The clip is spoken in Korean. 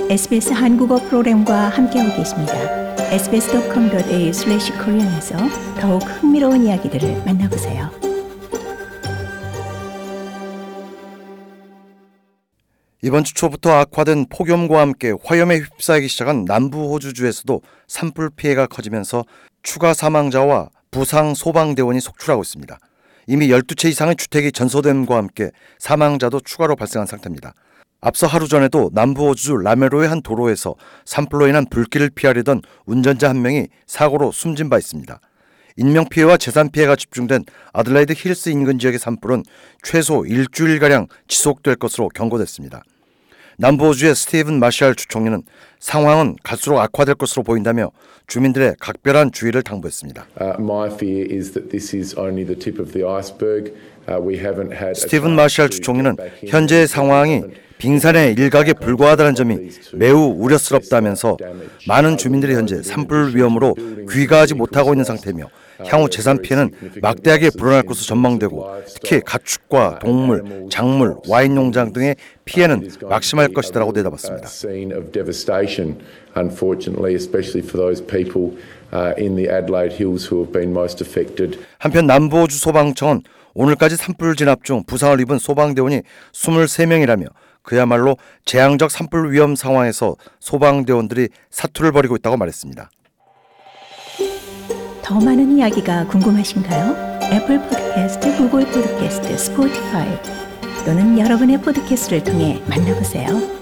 SBS 한국어 프로그램과 함께하고 계십니다. sbs.com.au/korean에서 더욱 흥미로운 이야기들을 만나보세요. 이번 주 초부터 악화된 폭염과 함께 화염에 휩싸이기 시작한 남부 호주주에서도 산불 피해가 커지면서 추가 사망자와 부상 소방대원이 속출하고 있습니다. 이미 12채 이상의 주택이 전소됨과 함께 사망자도 추가로 발생한 상태입니다. 앞서 하루 전에도 남부 호주 라메로의 한 도로에서 산불로 인한 불길을 피하려던 운전자 한 명이 사고로 숨진 바 있습니다. 인명피해와 재산피해가 집중된 아들레이드 힐스 인근 지역의 산불은 최소 일주일가량 지속될 것으로 경고됐습니다. 남부호주의 스티븐 마샬 주총리는 상황은 갈수록 악화될 것으로 보인다며 주민들의 각별한 주의를 당부했습니다. 스티븐 마샬 주총리는 현재의 상황이 빙산의 일각에 불과하다는 점이 매우 우려스럽다면서 많은 주민들이 현재 산불 위험으로 귀가하지 못하고 있는 상태며 향후 재산 피해는 막대하게 불어날 것으로 전망되고 특히 가축과 동물, 작물, 와인 농장 등의 피해는 막심할 것이라고 내다봤습니다. 한편 남부호주 소방청은 오늘까지 산불 진압 중 부상을 입은 소방대원이 23명이라며 그야말로 재앙적 산불 위험 상황에서 소방대원들이 사투를 벌이고 있다고 말했습니다. 더 많은 이야기가 궁금하신가요? 애플 팟캐스트, 구글 팟캐스트, 스포티파이 또는 여러분의 팟캐스트를 통해 만나보세요.